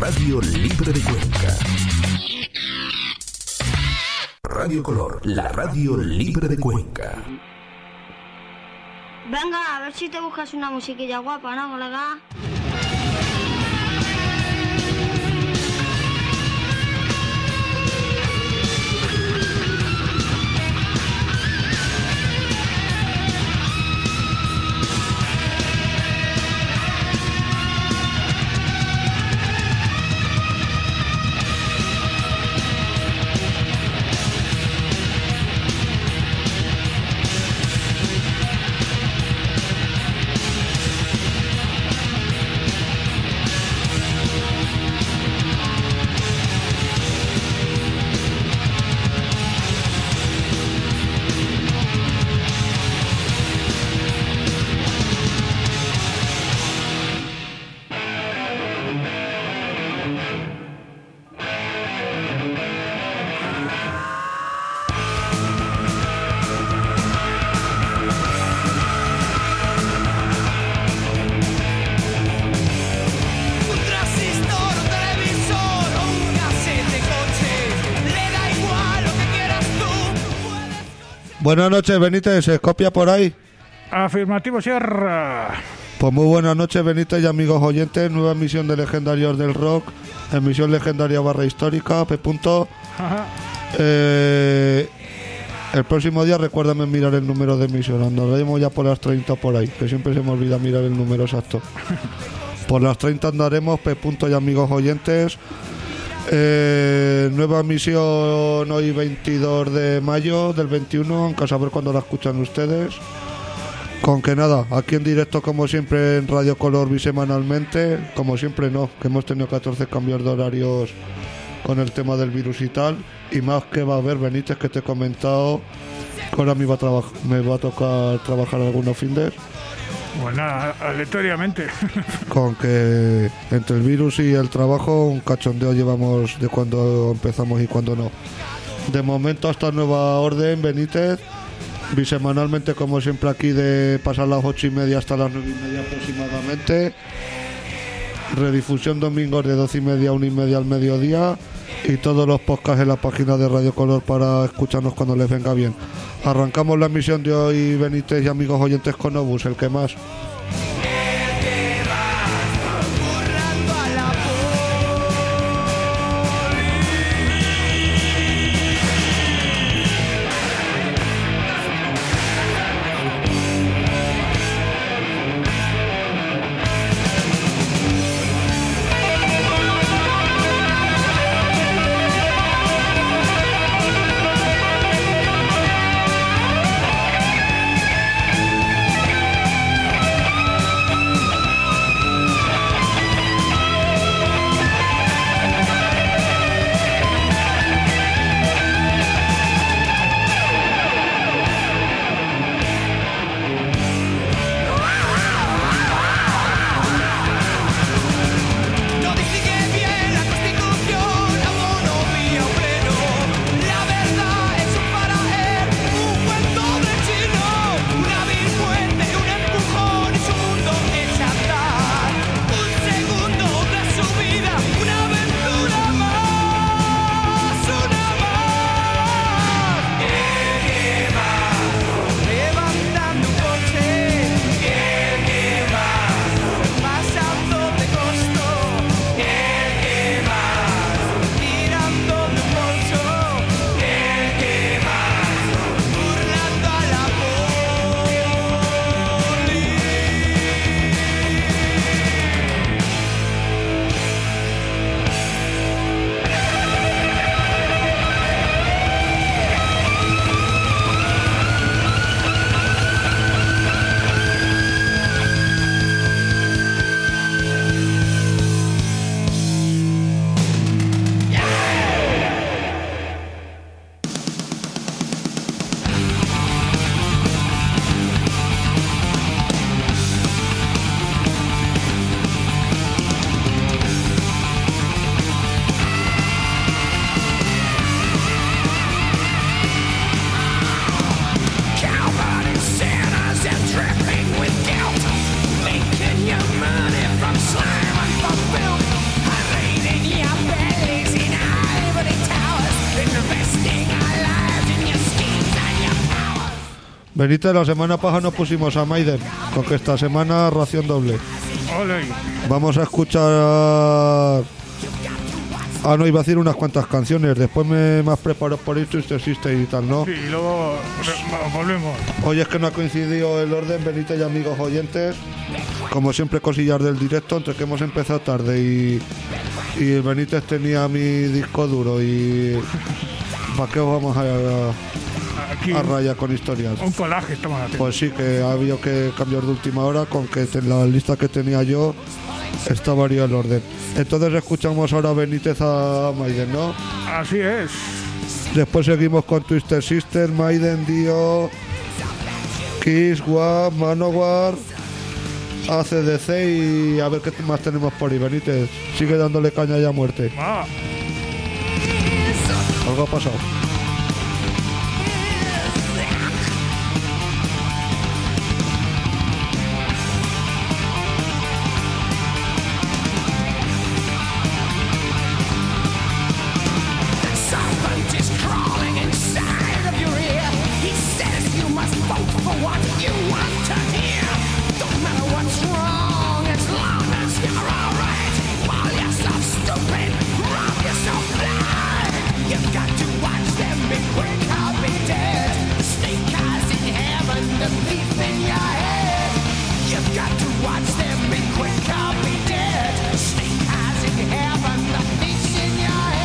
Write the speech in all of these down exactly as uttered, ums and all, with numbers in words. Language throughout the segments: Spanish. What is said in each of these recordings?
radio libre de Cuenca. Radio Color, la radio libre de Cuenca. Venga, a ver si te buscas una musiquilla guapa, ¿no, colega? Buenas noches, Benítez, ¿se copia por ahí? Afirmativo, Sierra. Pues muy buenas noches, Benítez y amigos oyentes. Nueva emisión de Legendarios del Rock, emisión legendaria barra histórica, P. Ajá. Eh, el próximo día recuérdame mirar el número de emisión. Andaremos ya por las treinta por ahí, que siempre se me olvida mirar el número exacto. Por las treinta andaremos, P. y amigos oyentes. Eh, nueva emisión hoy veintidós de mayo del veintiuno, aunque a saber cuándo la escuchan ustedes. Con que nada, aquí en directo como siempre en Radio Color bisemanalmente. Como siempre no, que hemos tenido catorce cambios de horarios con el tema del virus y tal. Y más que va a haber, Benítez, que te he comentado que ahora me va a, traba- me va a tocar trabajar algunos findes. Bueno, aleatoriamente. Con que entre el virus y el trabajo un cachondeo llevamos de cuando empezamos y cuando no. De momento hasta nueva orden, Benítez, bisemanalmente como siempre aquí de pasar las ocho y media hasta las nueve y media aproximadamente. Redifusión domingos de doce y media a una y media al mediodía. Y todos los podcasts en la página de Radio Color para escucharnos cuando les venga bien. Arrancamos la emisión de hoy, Benítez y amigos oyentes, con Obús, el que más. Benítez, la semana pasada nos pusimos a Maiden, con que esta semana ración doble. Ole. Vamos a escuchar... Ah, no, iba a decir unas cuantas canciones. Después me más preparo por esto y System y tal, ¿no? Sí, y luego re- volvemos. Hoy es que no ha coincidido el orden, Benítez y amigos oyentes. Como siempre, cosillas del directo, entre que hemos empezado tarde y, y el Benítez tenía mi disco duro y... ¿Para qué os vamos a, Aquí a, a raya con historias? un colaje estamos haciendo. Pues sí, que ha habido que cambiar de última hora, con que en la lista que tenía yo está variado el orden. Entonces escuchamos ahora a Benítez a Maiden, ¿no? Así es. Después seguimos con Twisted Sister, Maiden, Dio, Kiss, Wham, Manowar, A C D C y a ver qué más tenemos por ahí. Benítez, sigue dándole caña ya a muerte. Ah, Algo ha pasado. Serpent is crawling inside of your ear. He says you must vote for what you want to hear. Don't matter what's wrong, as long as you're alright. While you're so stupid, wrong, you're so blind. You've got to watch them be quick or be dead. Snake eyes in heaven, the thief in your head. You've got to watch them be quick or be dead. Snake eyes in heaven, the thief's in your head.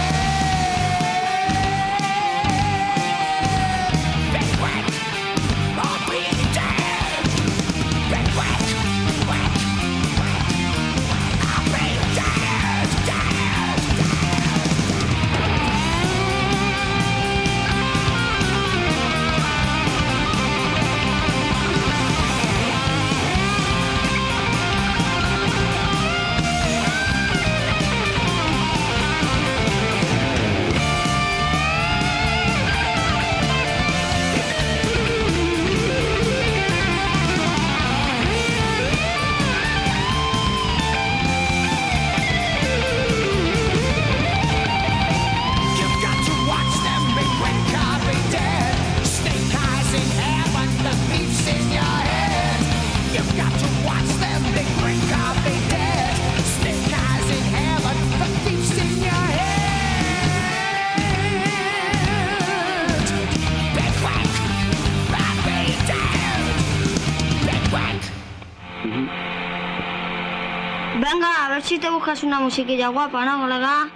You've got to watch them be quick or be dead. Snake eyes in heaven, the thief's in your head. You've got to watch them be quick or be dead. Snake eyes in heaven, the thief's in your head. Be quick or be dead. Be quick. Venga, a ver si te buscas una musiquilla guapa, ¿no, colega?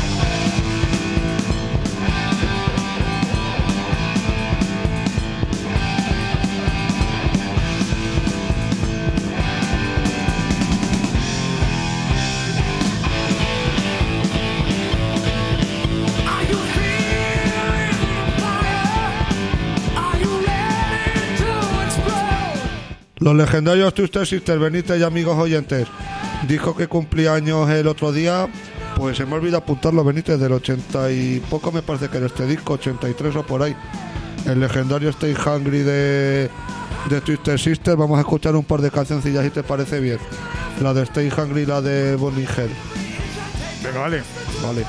Are you feeling fire? Are you ready to explode? Los legendarios Twisted Sister, Benítez y amigos oyentes. Dijo que cumplía años el otro día. Pues se me olvidó apuntarlo, Benítez, del ochenta y poco me parece que era este disco, ochenta y tres o por ahí. El legendario Stay Hungry de, de Twisted Sister. Vamos a escuchar un par de cancioncillas si te parece bien. La de Stay Hungry y la de Bonnie Head. venga, vale. Vale.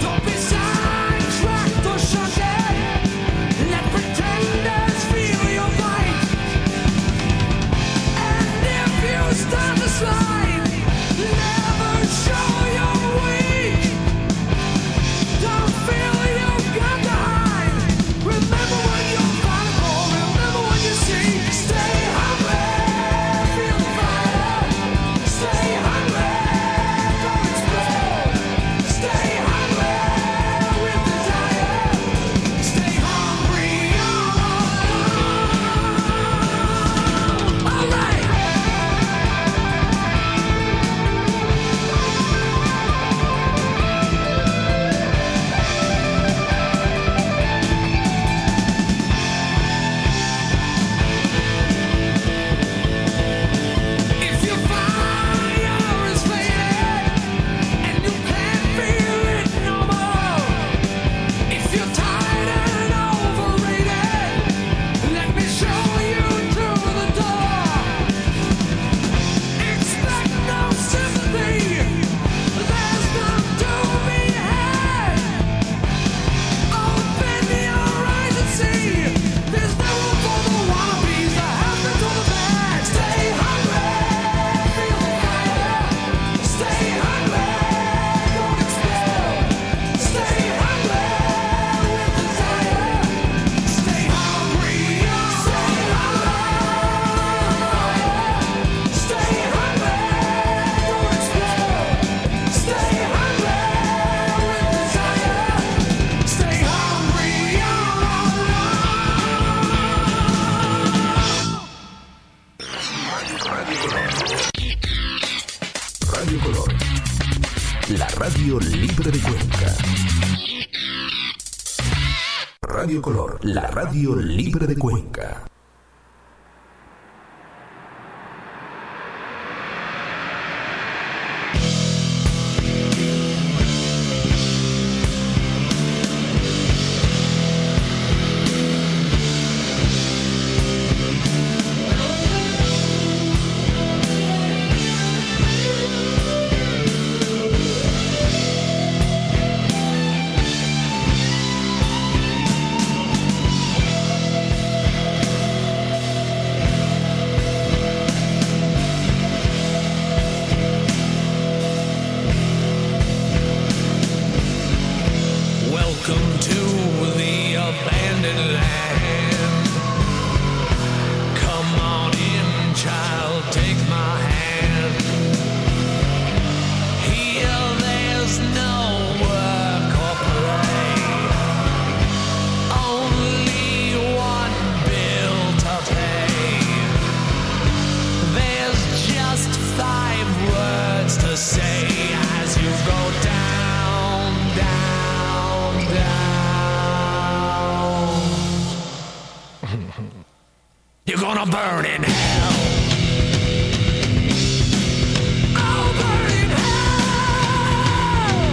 Let pretenders feel your Radio Color. Radio Color. La radio libre de Cuenca. Radio Color, la radio libre de Cuenca. You're gonna burn in hell. I'll burn in hell.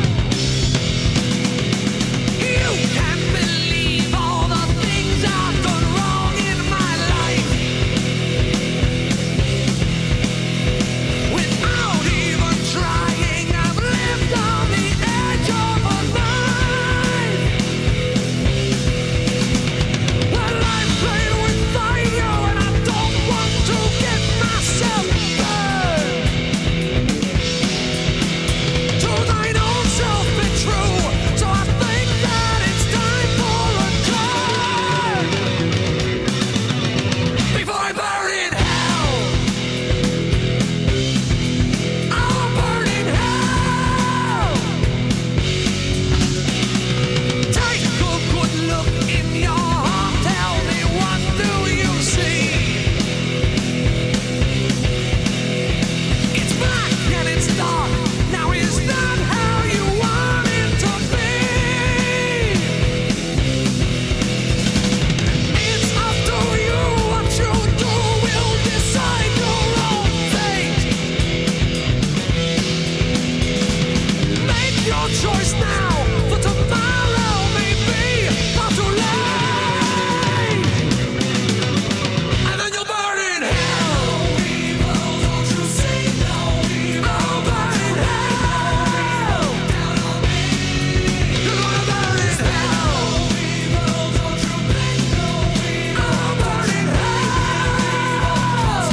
You can't believe all the things I've done wrong in my life. Without even trying, I've lived on the edge of a knife. Well, I've played with fire and I don't want to get myself burned. To thine own self be true, so I think that it's time for a turn. Before I burn in hell, I'll burn in hell. Take a good look in your heart, tell me what do you see? It's black and it's dark, now is that how you want it to be? It's up to you, what you do will decide your own fate. Make your choice now, for tomorrow may be far too late. And then you'll burn in hell. Don't you see? I'll burn in hell. Down on me. You're gonna burn in hell. Don't you think? I'll burn in hell.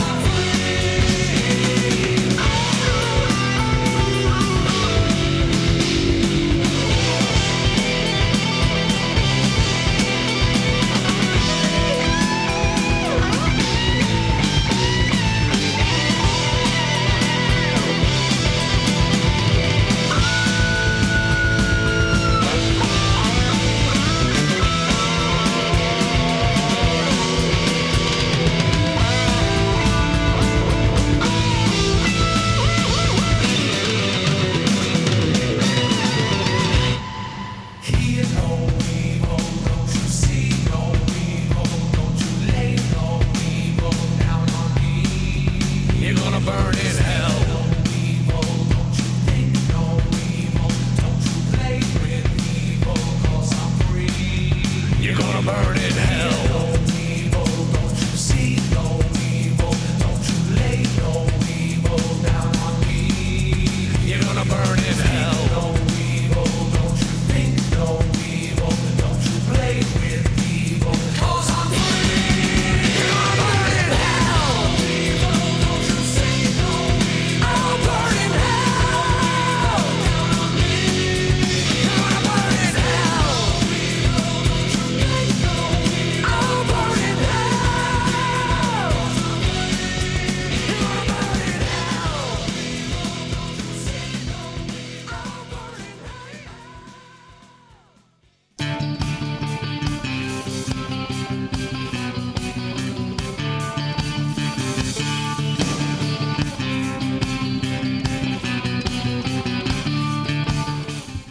Hear no evil, don't you see no evil, don't you lay no evil down on me. You're gonna burn in hell. No evil, don't you think no evil, don't you play with evil, 'cause I'm free. You're gonna burn in hell. No evil, don't you see no evil, don't you lay no evil down on me. You're gonna burn in hell. No evil, don't you think no evil, don't you play with evil, 'cause I'm free. You're gonna burn in hell. Evil, don't you see no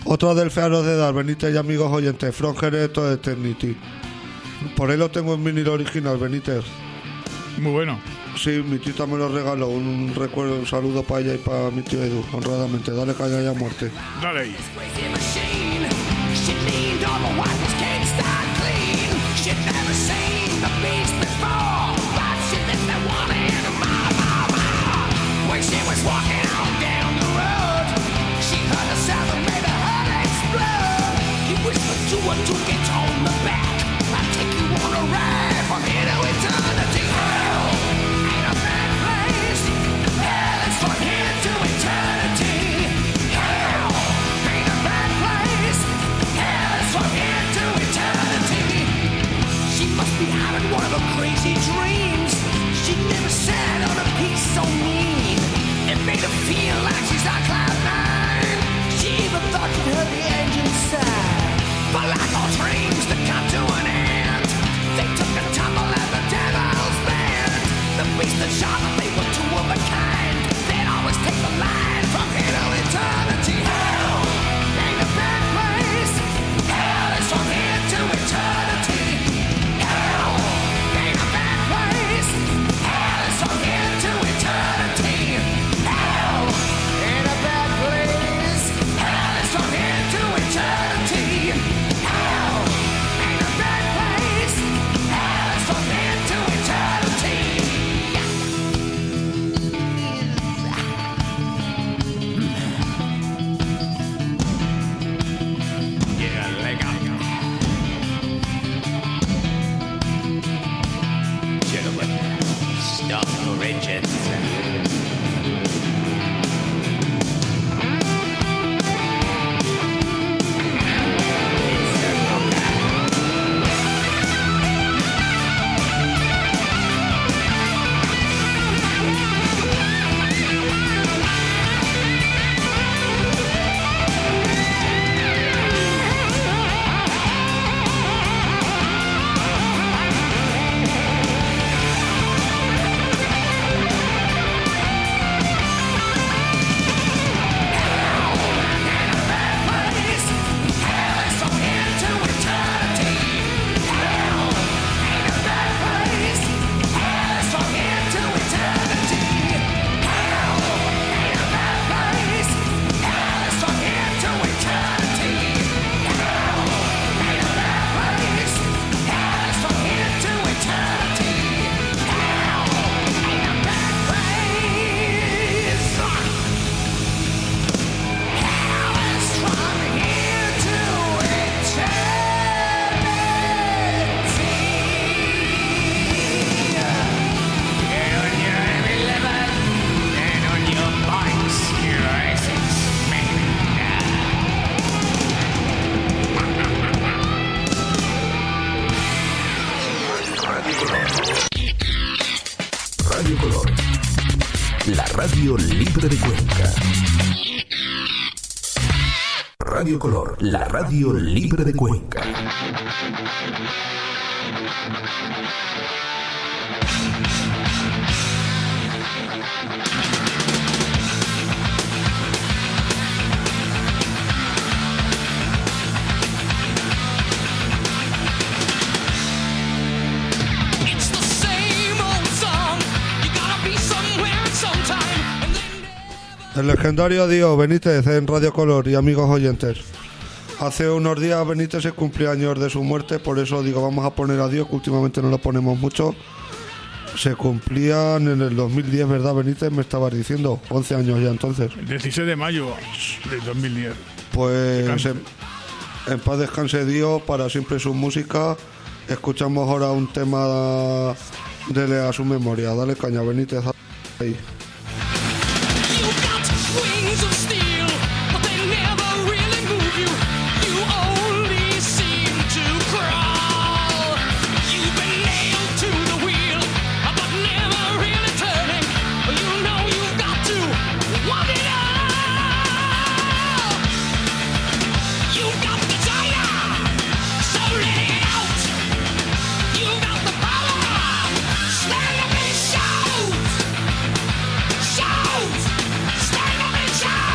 Otra del Fearos de Dar, Benítez y amigos oyentes, From Here to Eternity. Por ahí lo tengo en vinilo original, Benítez. Muy bueno. Sí, mi tita me lo regaló. Un recuerdo, un saludo para ella y para mi tío Edu, honradamente. Dale caña y a muerte. Dale ahí. Crazy machine. She leaned on the wipers, can't start clean. She'd never seen the beast before, but she thinks they want it more, more, more. When she was walking on down the road, she heard the sound that made her heart explode. He whispered to her to get on the back. I'll take you on a ride from here to eternity. Hell ain't a bad place. Hell is from here to eternity. Hell ain't a bad place. Hell is from here to eternity. She must be having one of her crazy dreams. She never sat on a piece so mean. It made her feel like she's on cloud nine. She even thought she'd heard the engine sigh. But like all dreams that come to an end, they took a tumble at the devil's band. The beast and shark, they were two of a kind. They'd always take the line from here to eternity. Hell ain't a bad place. Hell is from here to eternity. Hell ain't a bad place. Hell is from here to eternity. Hell ain't a bad place. Hell is from here to eternity. Hell ain't a bad place. Hell is from here to eternity. Get a leg up. Gentlemen, stop your engines. Radio Color, la radio libre de Cuenca. Radio Color, la radio libre de Cuenca. El legendario Dio Benítez en Radio Color y amigos oyentes. Hace unos días Benítez se cumplía años de su muerte, por eso digo, vamos a poner a Dio, que últimamente no lo ponemos mucho. Se cumplían en el dos mil diez, ¿verdad, Benítez? Me estabas diciendo, once años ya entonces. El dieciséis de mayo del dos mil diez. Pues en, en paz descanse Dio, para siempre su música. Escuchamos ahora un tema de a su memoria. Dale caña, Benítez. Ahí. Wings of steel, but they never really move you. You only seem to crawl. You've been nailed to the wheel, but never really turning. You know you've got to want it all. You've got the desire, so let it out. You've got the power, stand up and shout. Shout! Stand up and shout!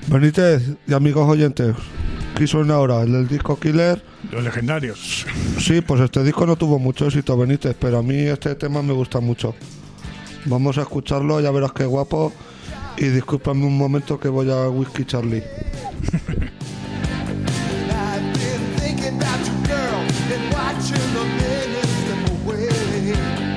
Benítez y amigos oyentes, ¿qué suena ahora? ¿El del disco Killer? Los legendarios. Sí, pues este disco no tuvo mucho éxito, Benítez, pero a mí este tema me gusta mucho. Vamos a escucharlo, ya verás qué guapo. Y discúlpame un momento que voy a Whisky Charlie. I've been thinking about you, girl, and watching the minutes slip away.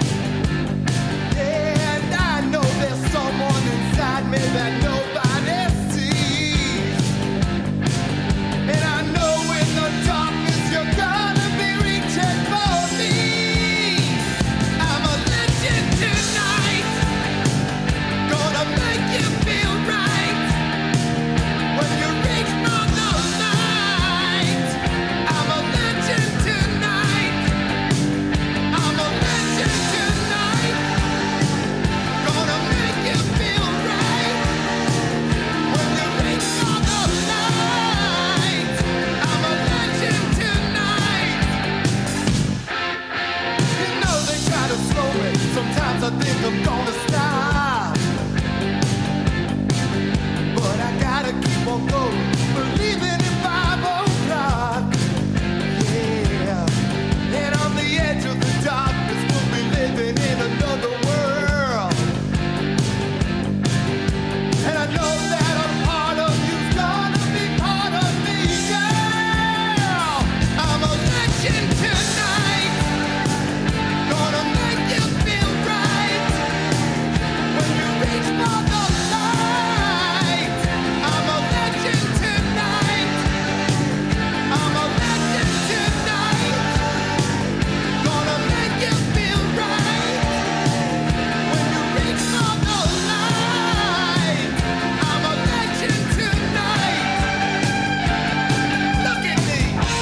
And I know there's someone inside me that nobody sees. And I know in the darkness you're gonna be reaching for me. I'm a legend tonight, gonna make you feel right. When you reach for the light, I'm a legend tonight. I'm a legend tonight. Gonna make you feel right. When you reach for the light, I'm a legend tonight. You know they try to slow me. Sometimes I think I'm gonna stop. But I gotta keep on going, believing in five o'clock. Yeah, and on the edge of the darkness, we'll be living in another world. And I know that a part of you's gonna be part of me, girl. I'm a legend tonight, gonna make you feel right. When you reach for the light, I'm a legend tonight. I'm a legend tonight. Gonna make you feel right. When you reach for the light, I'm a legend tonight. Look at me.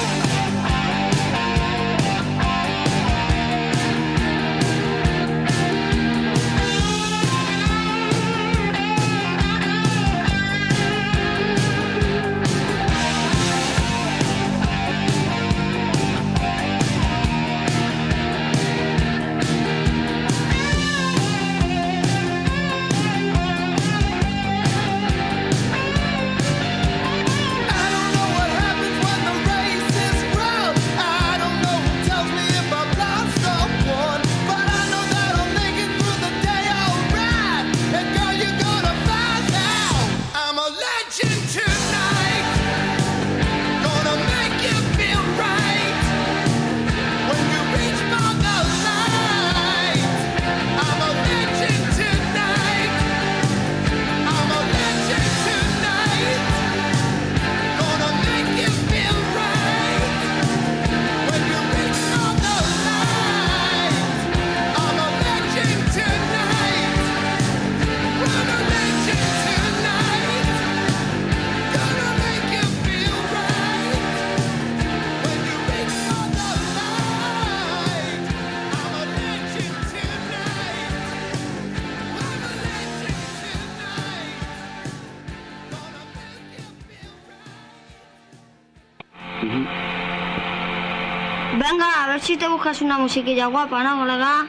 I don't know what happens when the race is run. I don't know who tells me if I've lost someone, but I know that I'll make it through the day alright. And girl, you're gonna find out I'm a legend tonight. Gonna make you feel right. When you reach for the light, I'm a legend tonight. I'm a legend tonight. Gonna make you feel right. When you reach for the light, I'm a legend tonight. I'm a legend tonight. Gonna make you feel right. When you reach for the light, I'm a legend tonight. I'm a legend tonight. Gonna make you feel right. Venga, a ver si te buscas una musiquilla guapa, ¿no, colega?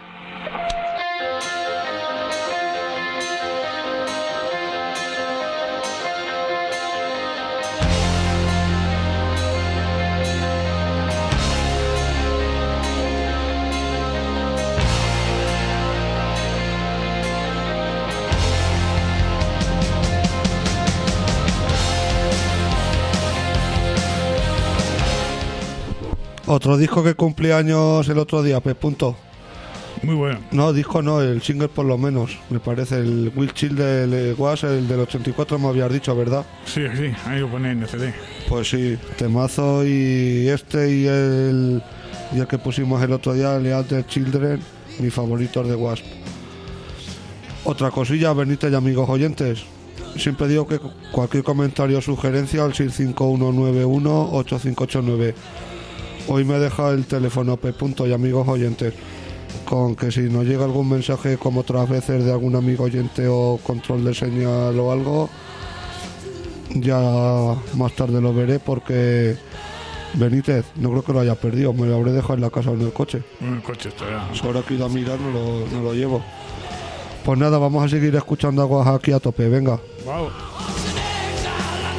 Otro disco que cumplía años el otro día, pues punto. Muy bueno. No, disco no, el single por lo menos, me parece. El Will Chill del Was, el del ochenta y cuatro me habías dicho, ¿verdad? Sí, sí, ahí lo pone en el C D. Pues sí, temazo. Y este y el, y el que pusimos el otro día, el Alter Children, mis favoritos de Wasp. Otra cosilla, Benítez y amigos oyentes. Siempre digo que cualquier comentario o sugerencia al seis cinco uno nueve uno ocho cinco ocho nueve. Hoy me deja el teléfono P. y amigos oyentes, con que si nos llega algún mensaje como otras veces de algún amigo oyente o control de señal o algo, ya más tarde lo veré, porque Benítez no creo que lo haya perdido, me lo habré dejado en la casa o en el coche. En el coche estará. Ahora que he ido a mirar no lo, no lo llevo. Pues nada, vamos a seguir escuchando algo aquí a tope, venga. Wow. Odds and ends are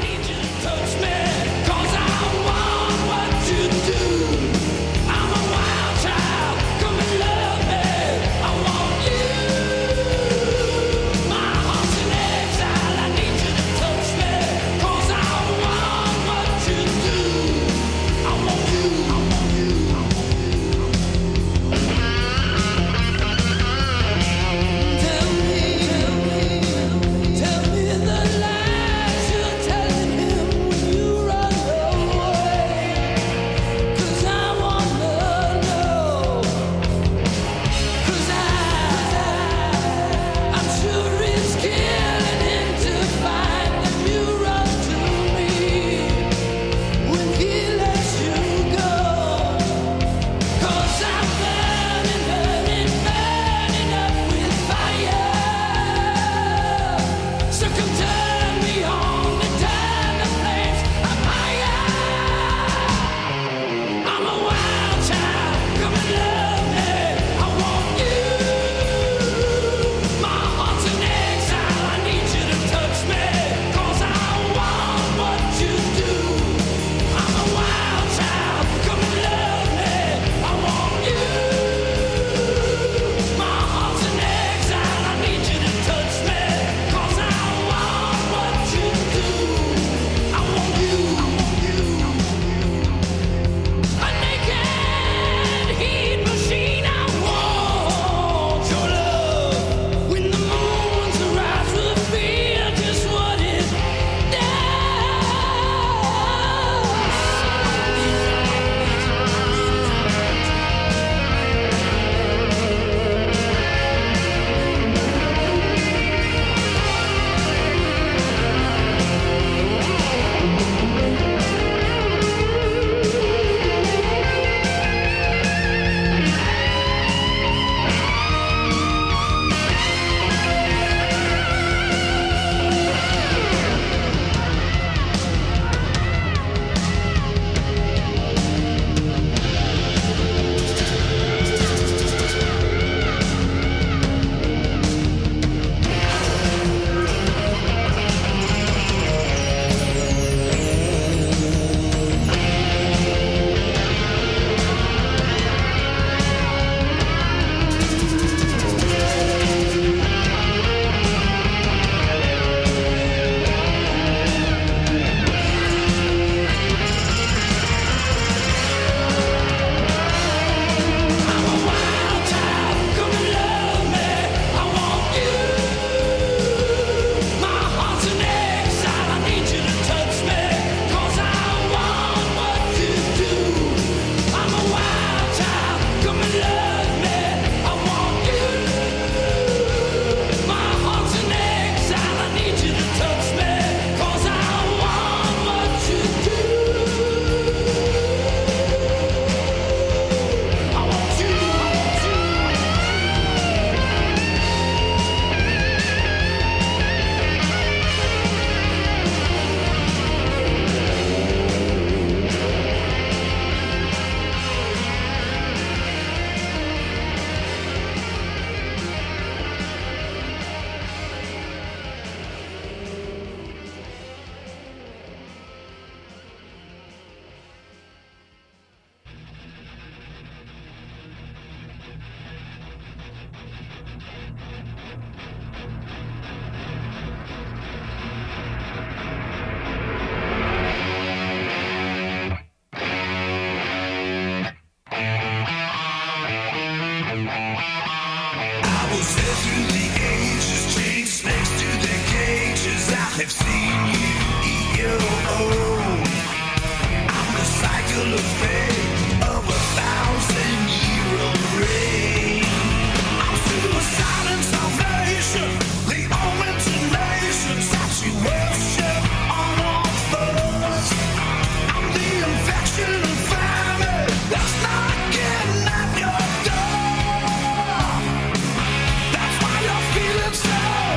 They've seen you eat your own. I'm the cycle of fate of a thousand year old rain. I'm suicide and salvation, the omen to nations that you worship on all fours. I'm the infection of famine that's knocking at your door. That's why you're feeling so.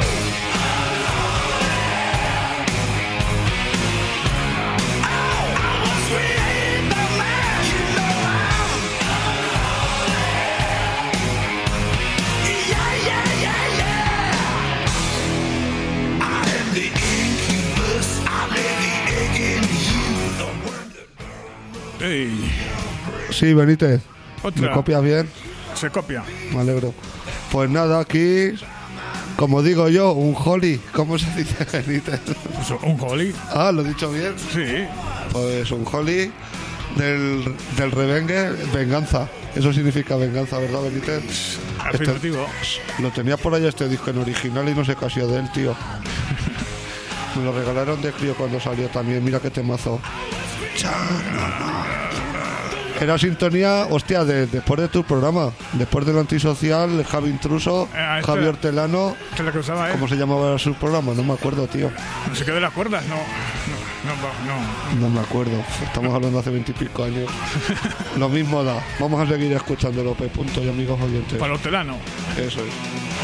Ey, Sí, Benítez. otra. ¿Me copias bien? Se copia. Me alegro. Pues nada, aquí, como digo yo, un holly. ¿Cómo se dice, Benítez? Eso, un holly. Ah, ¿lo he dicho bien? Sí. Pues un holly del, del revengue, venganza. Eso significa venganza, ¿verdad, Benítez? Afirmativo. Lo tenía por ahí este disco en original y no sé casi de él, tío. Me lo regalaron de crío cuando salió también. Mira qué temazo. Era sintonía, hostia, de, después de tu programa. Después del antisocial, Javi Intruso, Eh, esta- Javi Hortelano. Esta es la que usaba él. ¿Cómo se llamaba su programa? No me acuerdo, tío. No se quedó de las cuerdas, no. No, no, no. No me acuerdo. Estamos hablando hace veintipico años. Lo mismo da. Vamos a seguir escuchándolo, P. Punto y amigos oyentes. Para el hortelano. Eso es.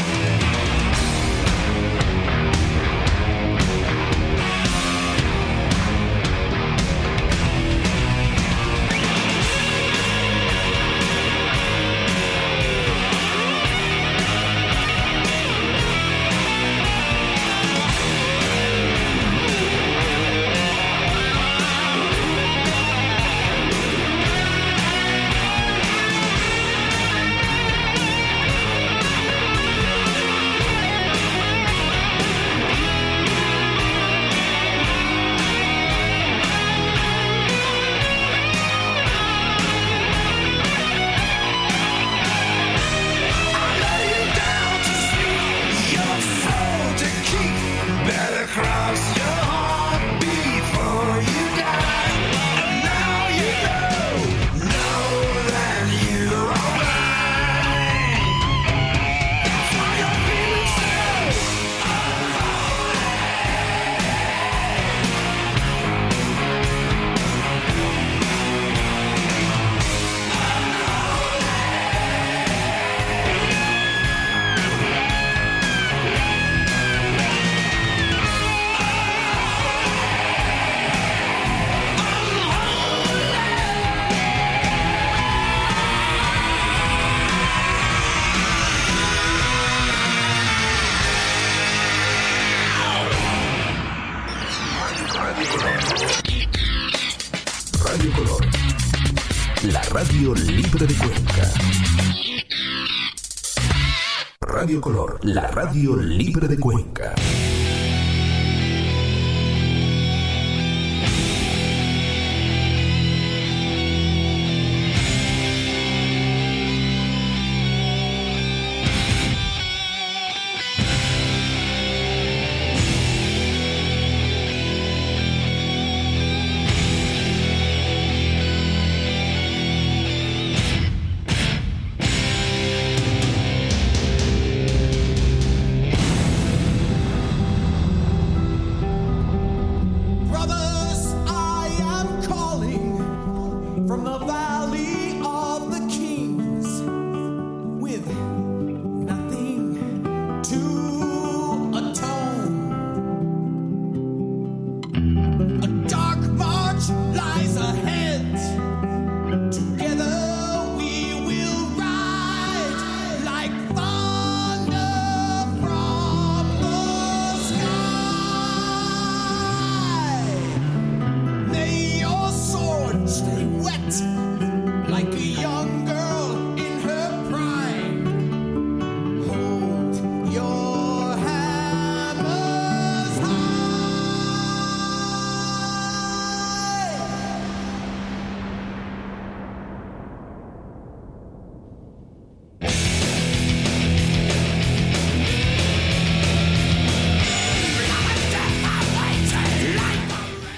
Radio Color, la radio libre de Cuenca. Radio Color, la radio libre de Cuenca.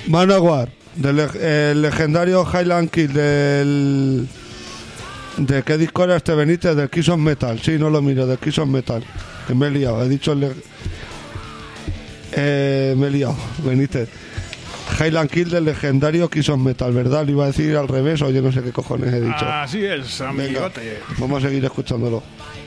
Manowar, del leg- el legendario Highland Kill del... ¿De qué disco era este, Benítez? Del Kiss of Metal. Sí, no lo miro, del Kiss of Metal. Que me he liado, he dicho el... leg- Eh, me he liado, Benítez. Highland Kill del legendario Kiss of Metal, ¿verdad? Lo iba a decir al revés o yo no sé qué cojones he dicho. Así es, Venga, amigote. vamos a seguir escuchándolo.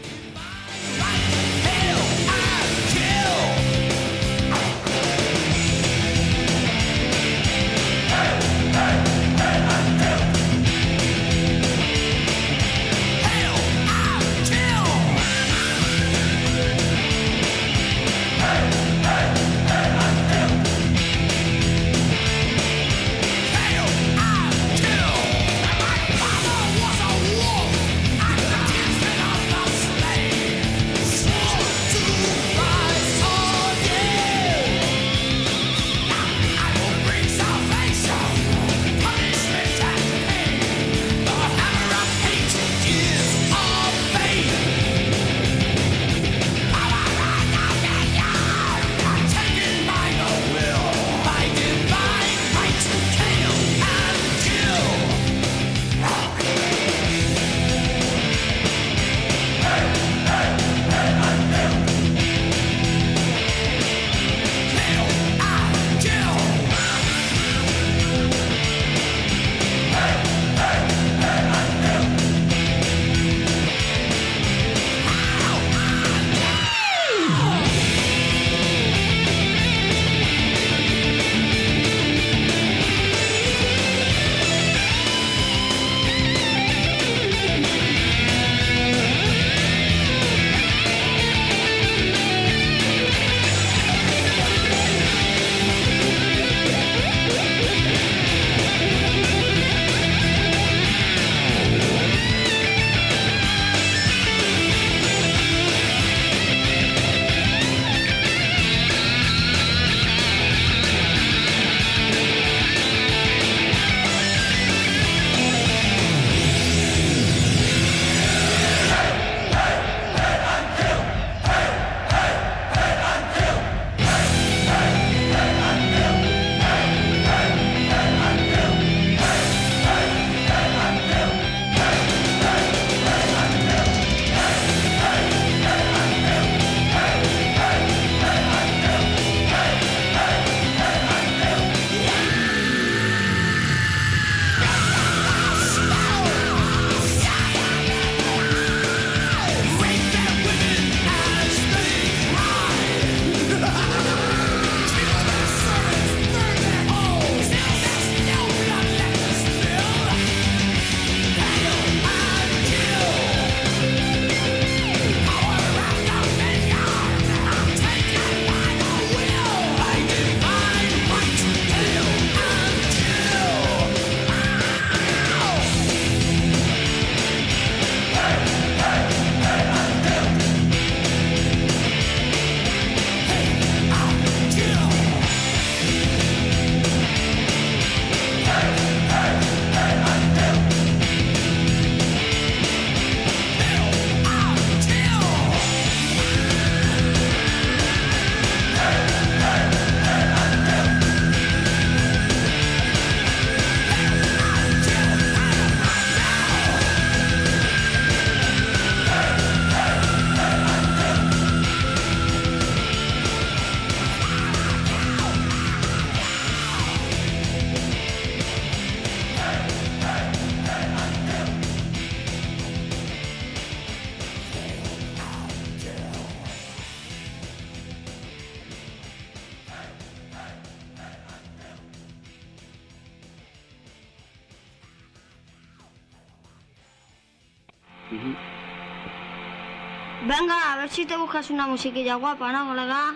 Venga, a ver si te buscas una musiquilla guapa, ¿no, colega?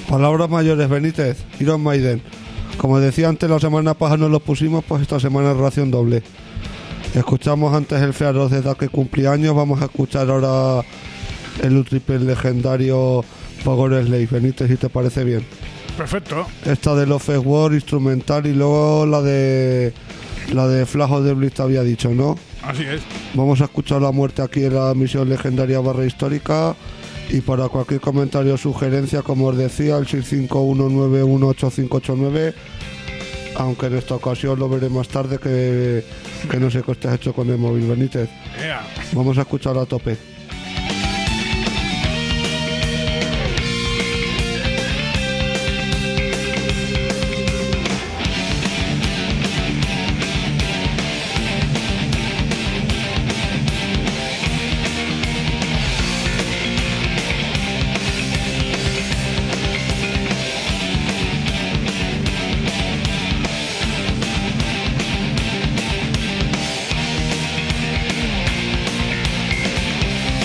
Palabras mayores, Benítez, Iron Maiden. Como decía antes, la semana pasada nos lo pusimos, pues esta semana es ración doble. Escuchamos antes el Fearoz de Edad que cumplía años, vamos a escuchar ahora el triple legendario Power Slave. Benítez, si te parece bien. Perfecto. Esta de Love is War, instrumental, y luego la de la de Flash of the Blitz te había dicho, ¿no? Así es. Vamos a escuchar la muerte aquí en la misión legendaria barra histórica. Y para cualquier comentario o sugerencia, como os decía, el seis cinco uno nueve uno ocho cinco ocho nueve, aunque en esta ocasión lo veré más tarde, que, que no sé qué te has hecho con el móvil, Benítez. Yeah. Vamos a escuchar a tope. Thank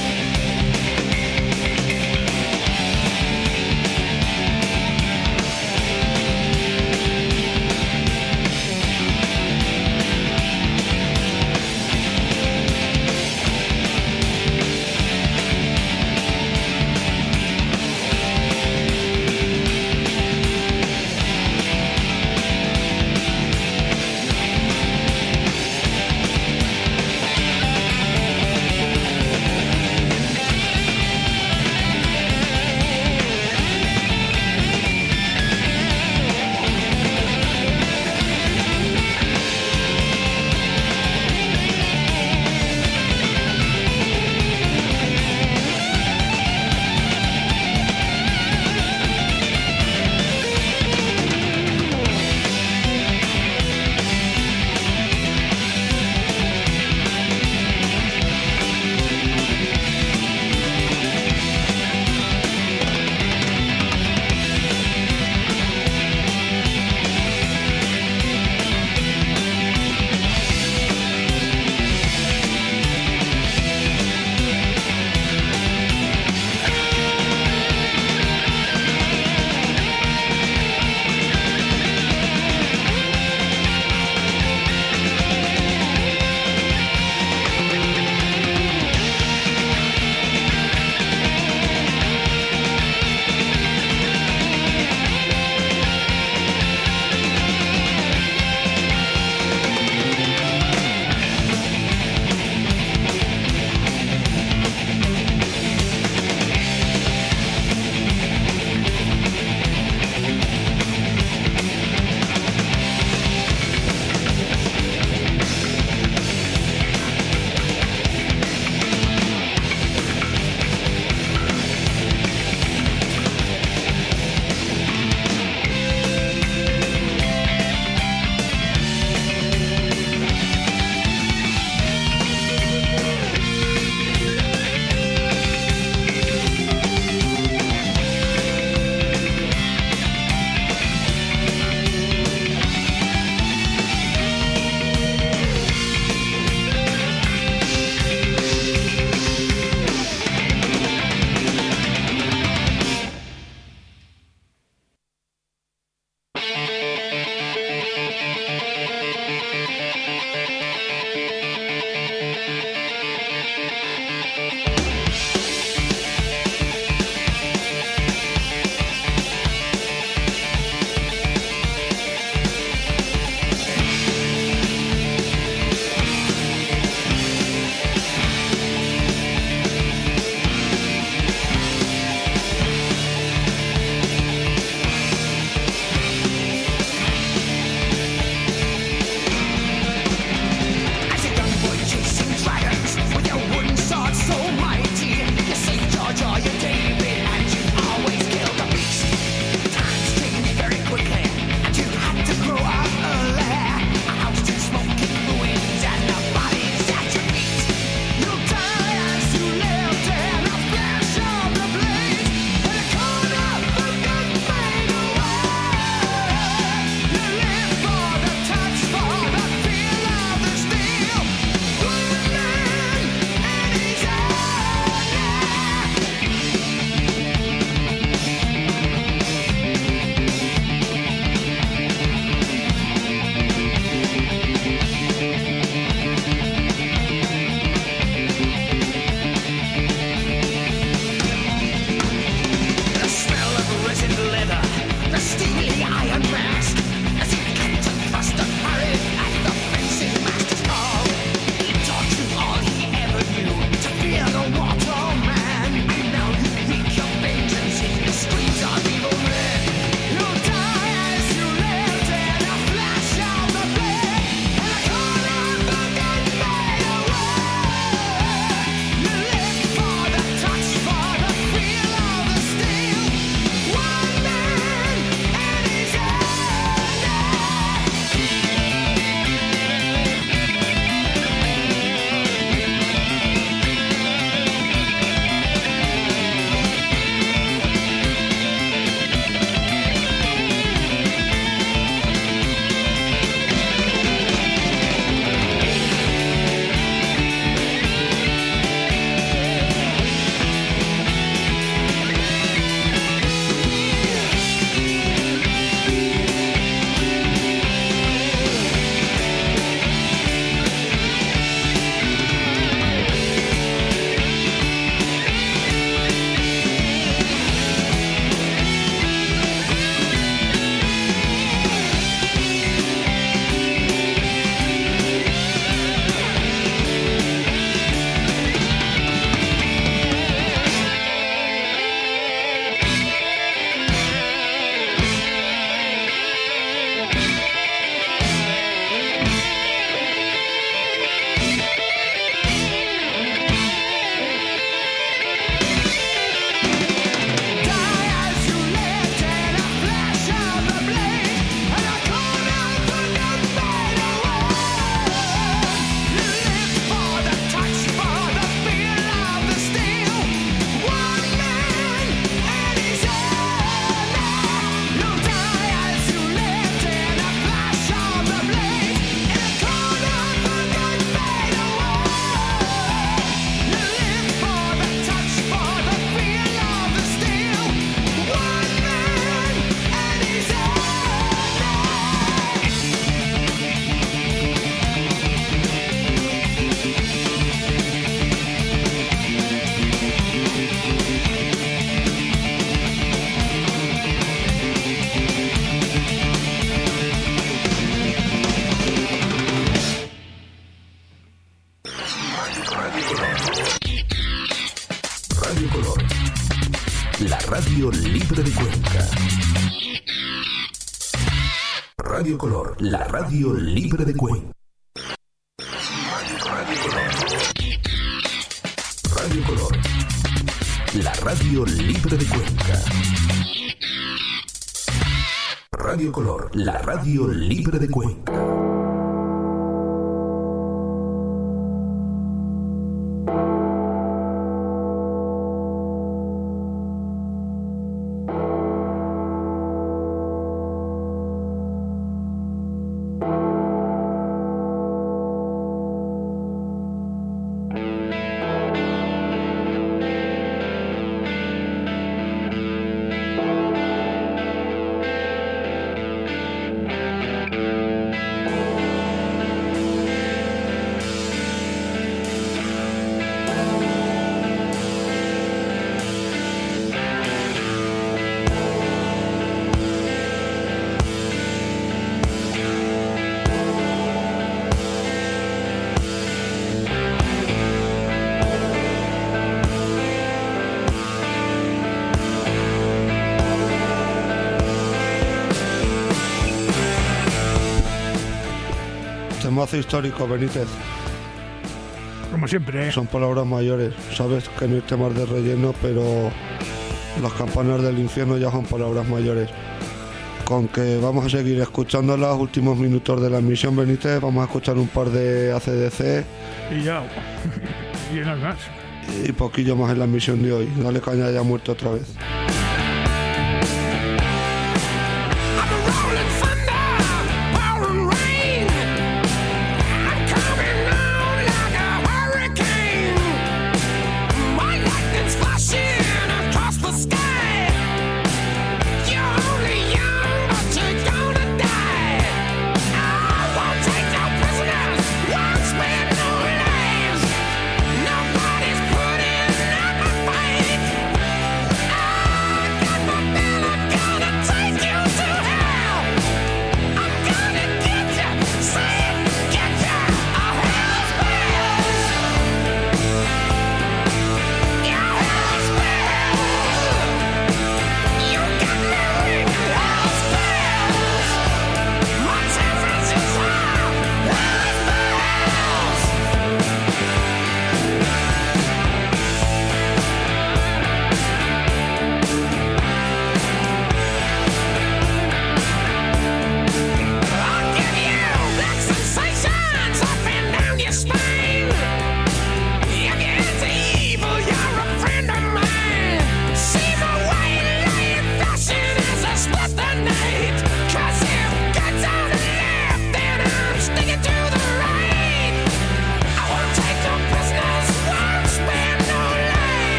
Radio Color. La radio libre de Cuenca. Radio Color, la radio libre de Cuenca. Radio Color, la radio libre de Cuenca. Radio Color, la radio libre de Cuenca. Temazo histórico, Benítez. Como siempre, ¿eh? Son palabras mayores. Sabes que no hay temas de relleno, pero las campanas del infierno ya son palabras mayores. Con que vamos a seguir escuchando los últimos minutos de la emisión, Benítez. Vamos a escuchar un par de A C D C. Y ya. Y no hay más. Y poquillo más en la emisión de hoy. Dale caña, ya muerto otra vez.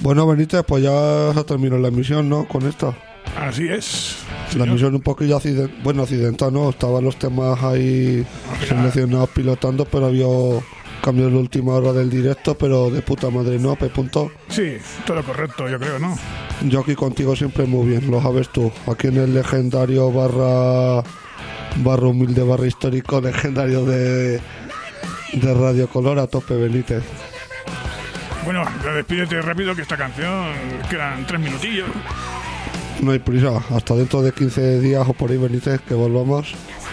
Bueno, Benítez, pues ya se terminó la emisión, ¿no? Con esta. Así es. La señor. emisión un poquillo accident... bueno, accidental, ¿no? Estaban los temas ahí seleccionados pilotando, pero había cambios en la última hora del directo, pero de puta madre, ¿no? P. Punto. Sí, todo correcto, yo creo, ¿no? Yo aquí contigo siempre muy bien, lo sabes tú. Aquí en el legendario barra... barra humilde, barra histórico, legendario de... de Radio Color, a tope, Benítez. Bueno, despídete rápido que esta canción quedan tres minutillos. No hay prisa, hasta dentro de quince días o por ahí, Benítez, que volvamos.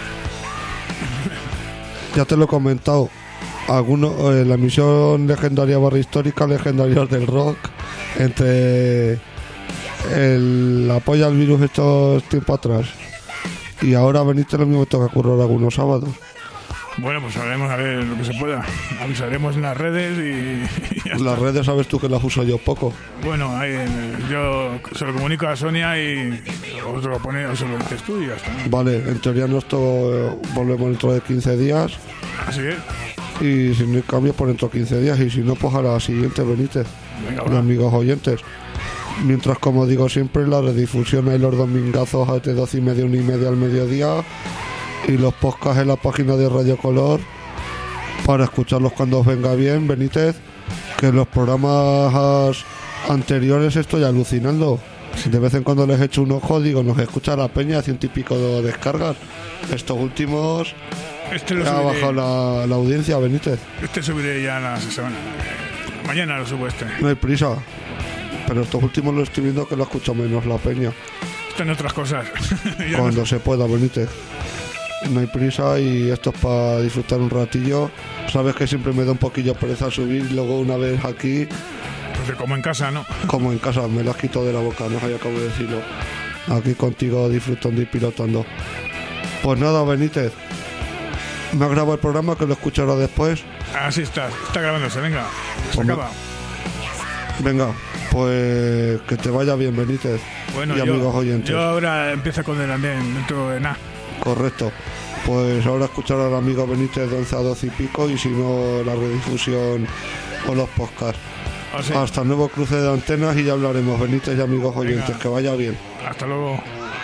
Ya te lo he comentado. Algunos, eh, la emisión legendaria barra histórica, legendarios del rock, entre el apoyo al virus estos tiempos atrás y ahora Benítez lo mismo toca currar algunos sábados. Bueno, pues haremos a ver lo que se pueda. Avisaremos en las redes y... y ya Las está. redes sabes tú que las uso yo poco. Bueno, ahí, eh, yo se lo comunico a Sonia y os lo pone, os lo dices tú y ya está. Vale, en teoría nosotros volvemos dentro de quince días Así es. y si no hay cambio por dentro de quince días y si no pues a la siguiente, Benítez. Venga, Y va. amigos oyentes. Mientras, como digo siempre, la redifusión hay los domingazos a de doce y media, una y media al mediodía y los podcasts en la página de Radio Color para escucharlos cuando os venga bien, Benítez, que los programas anteriores estoy alucinando. De vez en cuando les echo un ojo, digo, nos escucha la peña, ciento y pico de descargas. Estos últimos Este lo ha subiré, bajado la, la audiencia, Benítez. este subiré ya la semana. Eh, Mañana lo subo este. No hay prisa. Pero estos últimos lo estoy viendo que lo escucha menos la peña. Están otras cosas. Ya Cuando no- se pueda, Benítez. No hay prisa y esto es para disfrutar un ratillo. Sabes que siempre me da un poquillo pereza subir, luego una vez aquí, pues como en casa, ¿no? como en casa, me las quito de la boca, no sé, acabo de decirlo. Aquí contigo disfrutando y pilotando. Pues nada, Benítez. Me ha grabado el programa que lo escuchará después. Así está, está grabándose, venga. Se Hombre. acaba. Venga, pues que te vaya bien, Benítez. Bueno, y yo, amigos oyentes. yo ahora empiezo con el andén dentro de nada. Correcto. Pues ahora escuchar al amigo Benítez de once a doce y pico y si no la redifusión o los podcasts. O sea, Hasta nuevo cruce de antenas y ya hablaremos, Benítez y amigos oyentes. Venga. Que vaya bien. hasta luego.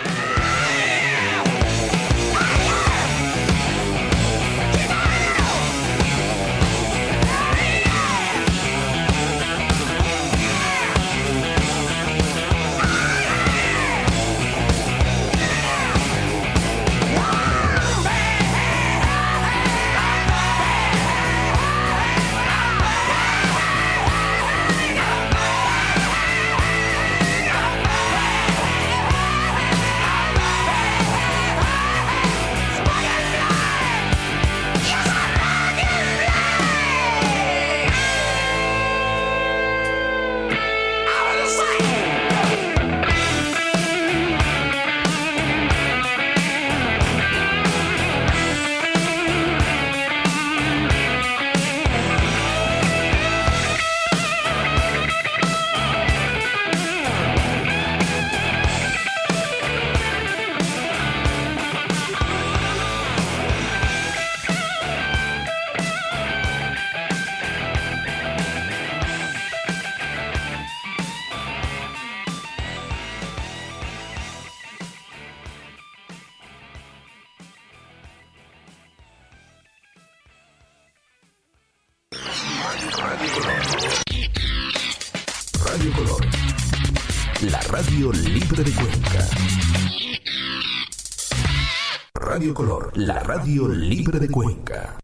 Radio Color. La radio libre de Cuenca. Radio Color, la radio libre de Cuenca.